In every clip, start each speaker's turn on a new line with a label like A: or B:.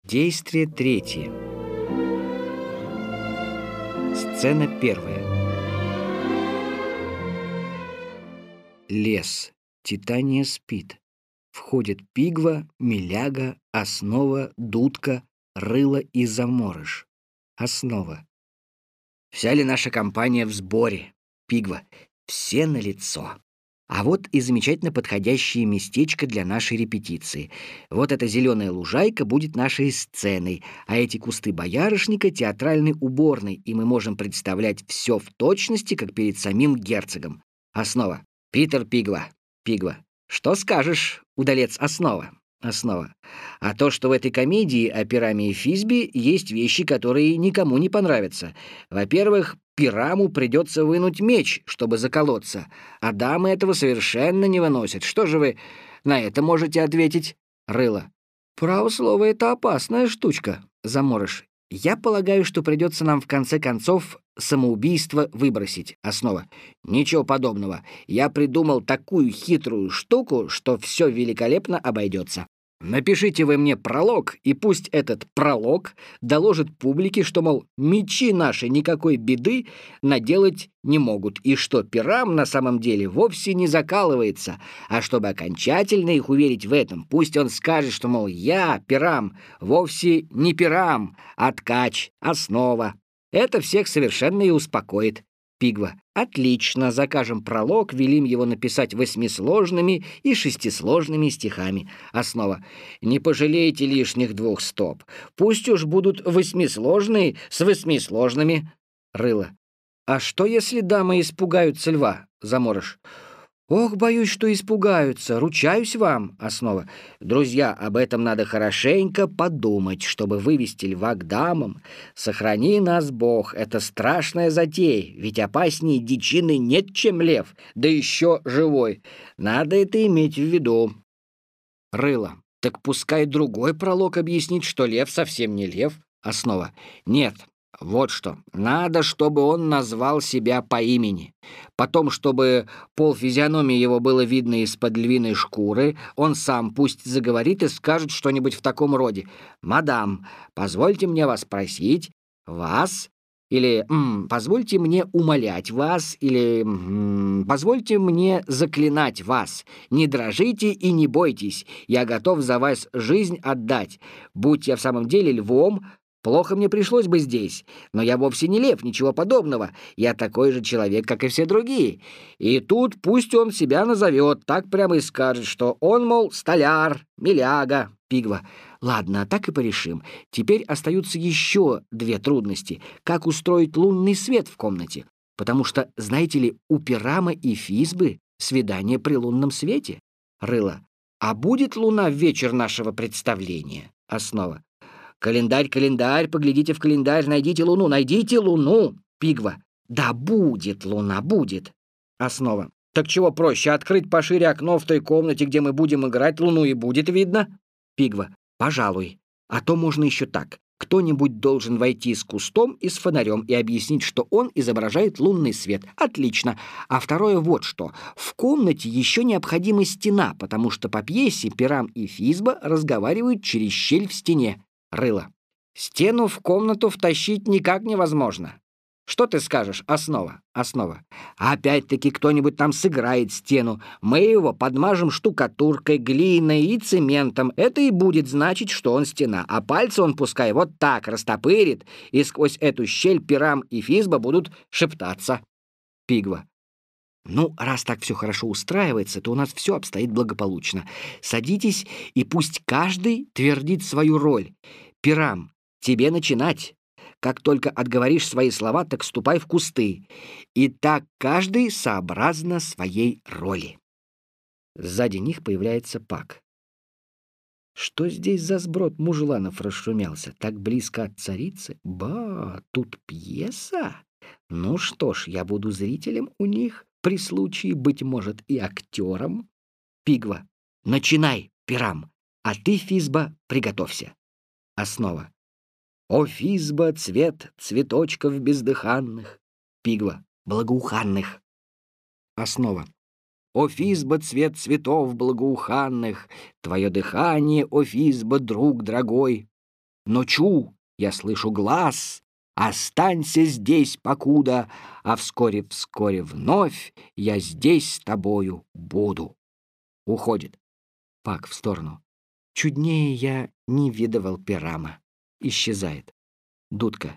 A: Действие третье. Сцена первая. Лес. Титания спит. Входят Пигва, Миляга, Основа, Дудка, Рыло и Заморыш. Основа. Вся ли наша компания в сборе? Пигва. Все налицо. А вот и замечательно подходящее местечко для нашей репетиции. Вот эта зеленая лужайка будет нашей сценой, а эти кусты боярышника — театральной уборной, и мы можем представлять все в точности, как перед самим герцогом. Основа. Питер Пигва. Пигва. Что скажешь, удалец Основа? Основа. А то, что в этой комедии о Пираме и Физбе есть вещи, которые никому не понравятся. Во-первых, Пираму придется вынуть меч, чтобы заколоться, а дамы этого совершенно не выносят. Что же вы на это можете ответить? Рыло. Право слово, это опасная штучка. Заморыш. Я полагаю, что придется нам в конце концов самоубийство выбросить. Основа. Ничего подобного. Я придумал такую хитрую штуку, что все великолепно обойдется. Напишите вы мне пролог, и пусть этот пролог доложит публике, что, мол, мечи наши никакой беды наделать не могут, и что Пирам на самом деле вовсе не закалывается, а чтобы окончательно их уверить в этом, пусть он скажет, что, мол, я, Пирам, вовсе не Пирам, а ткач, Основа. Это всех совершенно и успокоит. Пигва. Отлично, закажем пролог, велим его написать восьмисложными и шестисложными стихами. Основа. Не пожалейте лишних 2 стоп. Пусть уж будут восьмисложные с восьмисложными. Рыло. А что, если дамы испугаются льва? Заморыш. Ох, боюсь, что испугаются. Ручаюсь вам. Основа. Друзья, об этом надо хорошенько подумать, чтобы вывести льва к дамам. Сохрани нас, Бог, это страшная затея, ведь опаснее дичины нет, чем лев, да еще живой. Надо это иметь в виду. Рыло. Так пускай другой пролог объяснит, что лев совсем не лев. Основа. Нет. Вот что. Надо, чтобы он назвал себя по имени. Потом, чтобы полфизиономии его было видно из-под львиной шкуры, он сам пусть заговорит и скажет что-нибудь в таком роде. «Мадам, позвольте мне вас просить, вас...» Или «Позвольте мне умолять вас», или «Позвольте мне заклинать вас. Не дрожите и не бойтесь, я готов за вас жизнь отдать. Будь я в самом деле львом, плохо мне пришлось бы здесь, но я вовсе не лев, ничего подобного. Я такой же человек, как и все другие. И тут пусть он себя назовет, так прямо и скажет, что он, мол, столяр, миляга, Пигва. Ладно, так и порешим. Теперь остаются еще 2 трудности. Как устроить лунный свет в комнате? Потому что, знаете ли, у Пирама и Физбы свидание при лунном свете. Рыло. А будет луна в вечер нашего представления? Основа. Календарь, календарь, поглядите в календарь, найдите луну, найдите луну. Пигва. Да будет луна, будет. Основа. Так чего проще, открыть пошире окно в той комнате, где мы будем играть, луну и будет видно? Пигва. Пожалуй. А то можно еще так. Кто-нибудь должен войти с кустом и с фонарем и объяснить, что он изображает лунный свет. Отлично. А второе вот что. В комнате еще необходима стена, потому что по пьесе Пирам и Физба разговаривают через щель в стене. Рыло. Стену в комнату втащить никак невозможно. Что ты скажешь, Основа? Основа. Опять-таки кто-нибудь там сыграет стену. Мы его подмажем штукатуркой, глиной и цементом. Это и будет значить, что он стена. А пальцы он пускай вот так растопырит, и сквозь эту щель Пирам и Физба будут шептаться. Пигва. Ну, раз так все хорошо устраивается, то у нас все обстоит благополучно. Садитесь, и пусть каждый твердит свою роль. Пирам, тебе начинать. Как только отговоришь свои слова, так ступай в кусты. И так каждый сообразно своей роли. Сзади них появляется Пак. Что здесь за сброд мужланов расшумелся? Так близко от царицы? Ба, тут пьеса? Ну что ж, я буду зрителем у них, при случае, быть может, и актером. Пигва. Начинай, Пирам, а ты, Физба, приготовься. Основа. О, Физба, цвет цветочков бездыханных. Пигва. Благоуханных. Основа. О, Физба, цвет цветов благоуханных. Твое дыхание, о, Физба, друг дорогой. Но чу, я слышу глаз, останься здесь покуда, а вскоре вновь я здесь с тобою буду. Уходит. Пак в сторону. Чуднее я не видывал пирама. Исчезает. Дудка.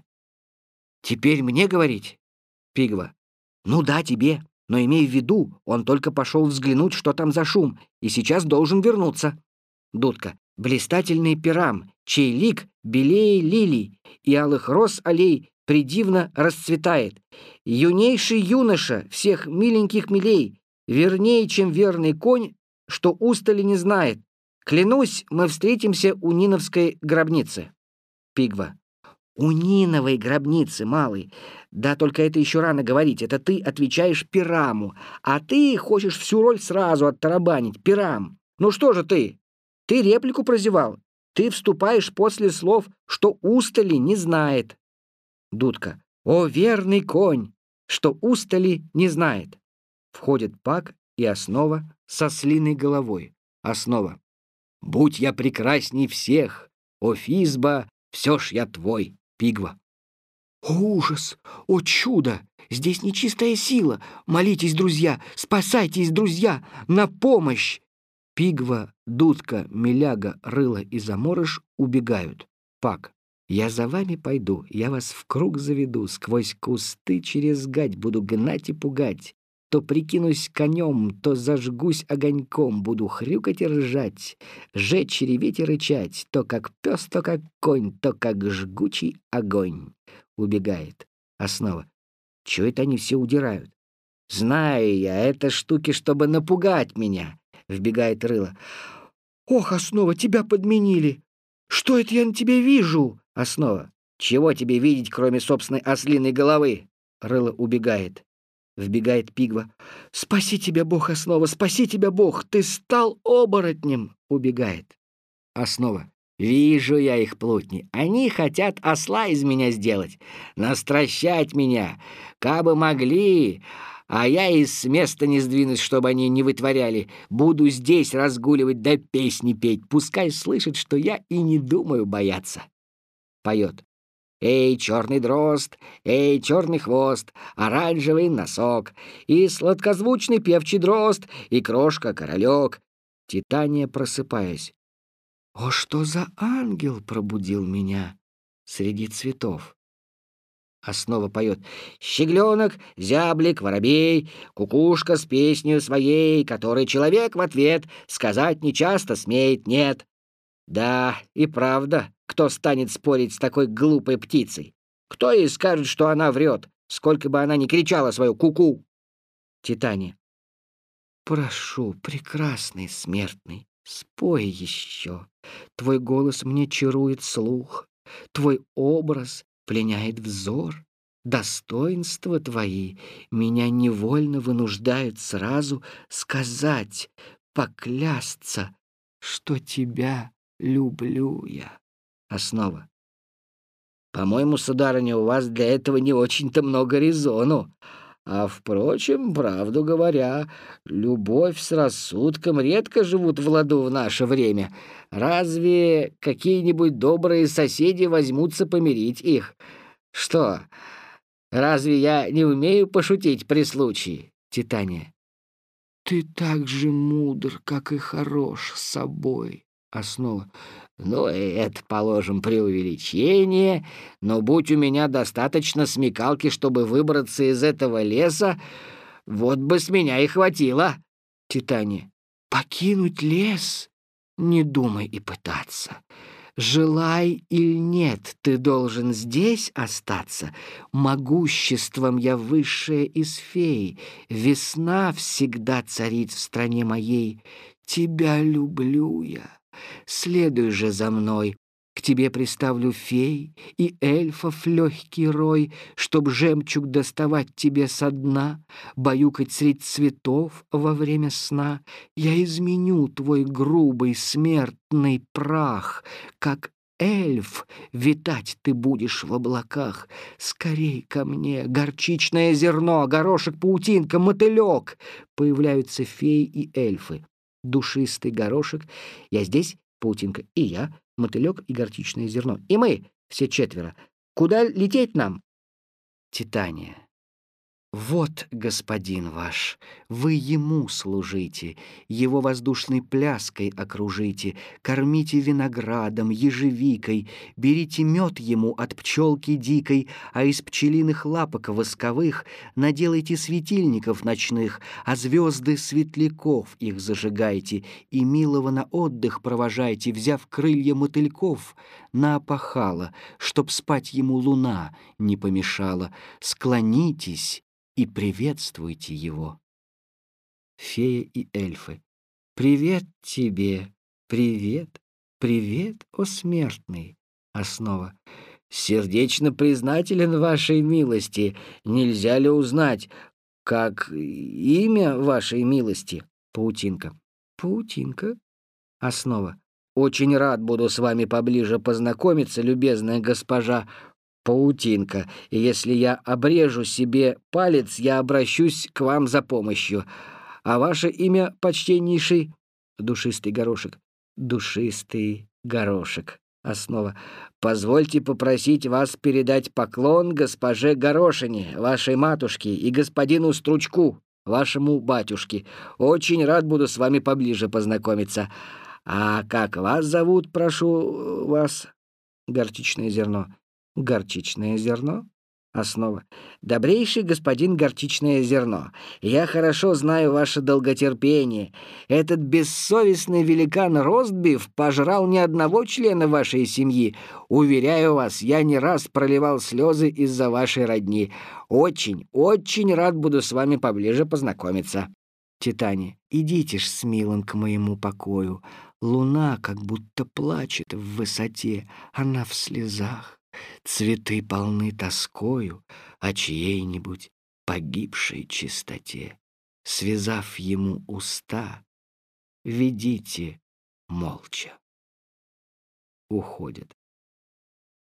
A: Теперь мне говорить? Пигва. Ну да, тебе. Но имей в виду, он только пошел взглянуть, что там за шум, и сейчас должен вернуться. Дудка. Блистательный пирам, чей лик белее лилий, и алых роз аллей придивно расцветает. Юнейший юноша, всех миленьких милей, вернее, чем верный конь, что устали не знает. Клянусь, мы встретимся у Ниновской гробницы. Пигва. У Ниновой гробницы, малый. Да только это еще рано говорить, это ты отвечаешь Пираму, а ты хочешь всю роль сразу оттарабанить. Пирам. Ну что же ты? Ты реплику прозевал. Ты вступаешь после слов, что устали не знает. Дудка. О, верный конь, что устали не знает. Входит Пак и Основа со ослиной головой. Основа. Будь я прекрасней всех, о Физба, все ж я твой. Пигва. О, ужас! О, чудо! Здесь нечистая сила! Молитесь, друзья! Спасайтесь, друзья! На помощь! Пигва, Дудка, Миляга, Рыло и Заморыш убегают. Пак. Я за вами пойду, я вас в круг заведу, сквозь кусты через гать буду гнать и пугать. То прикинусь конем, то зажгусь огоньком, буду хрюкать и ржать, жечь, реветь и рычать, то как пес, то как конь, то как жгучий огонь. Убегает. Основа. Чего это они все удирают? Знаю я, это штуки, чтобы напугать меня. Вбегает Рыло. Ох, Основа, тебя подменили. Что это я на тебе вижу? Основа. Чего тебе видеть, кроме собственной ослиной головы? Рыло убегает. Вбегает Пигва. «Спаси тебя, Бог, Основа! Спаси тебя, Бог! Ты стал оборотнем!» Убегает. Основа. «Вижу я их, плутни. Они хотят осла из меня сделать, настращать меня. Кабы могли, а я и с места не сдвинусь, чтобы они не вытворяли. Буду здесь разгуливать да песни петь. Пускай слышат, что я и не думаю бояться». Поет. Эй, черный дрозд, эй, черный хвост, оранжевый носок, и сладкозвучный певчий дрозд, и крошка-королек. Титания, просыпаясь. О, что за ангел пробудил меня среди цветов? Основа поет. Щегленок, зяблик, воробей, кукушка с песней своей, которой человек в ответ сказать нечасто смеет нет. Да, и правда, кто станет спорить с такой глупой птицей? Кто ей скажет, что она врет, сколько бы она ни кричала свою куку? Титания. Прошу, прекрасный смертный, спой еще. Твой голос мне чарует слух, твой образ пленяет взор. Достоинства твои меня невольно вынуждают сразу сказать, поклясться, что тебя люблю я. Основа. По-моему, сударыня, у вас для этого не очень-то много резону. А, впрочем, правду говоря, любовь с рассудком редко живут в ладу в наше время. Разве какие-нибудь добрые соседи возьмутся помирить их? Что, разве я не умею пошутить при случае? Титания. Ты так же мудр, как и хорош с собой. Основа. Ну, это, положим, преувеличение, но будь у меня достаточно смекалки, чтобы выбраться из этого леса, вот бы с меня и хватило. Титания. Покинуть лес? Не думай и пытаться. Желай или нет, ты должен здесь остаться. Могуществом я высшая из фей. Весна всегда царит в стране моей. Тебя люблю я. Следуй же за мной. К тебе приставлю фей и эльфов легкий рой, чтоб жемчуг доставать тебе со дна, баюкать средь цветов во время сна. Я изменю твой грубый смертный прах, как эльф витать ты будешь в облаках. Скорей ко мне, горчичное зерно, горошек, паутинка, мотылек. Появляются феи и эльфы. Душистый горошек. Я здесь, паутинка, и я. Мотылек и горчичное зерно. И мы, все четверо. Куда лететь нам? Титания. Вот господин ваш, вы ему служите, его воздушной пляской окружите, кормите виноградом, ежевикой, берите мед ему от пчелки дикой, а из пчелиных лапок восковых наделайте светильников ночных, а звезды светляков их зажигайте, и милого на отдых провожайте, взяв крылья мотыльков на опахало, чтоб спать ему луна не помешала. Склонитесь и приветствуйте его. Фея и эльфы. Привет тебе, привет, привет, о смертный. Основа. Сердечно признателен вашей милости. Нельзя ли узнать, как имя вашей милости? Паутинка. Паутинка. Основа. Очень рад буду с вами поближе познакомиться, любезная госпожа Паутинка, и если я обрежу себе палец, я обращусь к вам за помощью. А ваше имя, почтеннейший? Душистый горошек. Душистый горошек. Основа. Позвольте попросить вас передать поклон госпоже Горошине, вашей матушке, и господину Стручку, вашему батюшке. Очень рад буду с вами поближе познакомиться. А как вас зовут, прошу вас? Горчичное зерно. Горчичное зерно? Основа. Добрейший господин горчичное зерно, я хорошо знаю ваше долготерпение. Этот бессовестный великан Ростбиф пожрал ни одного члена вашей семьи. Уверяю вас, я не раз проливал слезы из-за вашей родни. Очень, очень рад буду с вами поближе познакомиться. Титания. Идите ж с милым к моему покою. Луна как будто плачет в высоте, она в слезах. Цветы полны тоскою о чьей-нибудь погибшей чистоте. Связав ему уста, ведите молча. Уходят.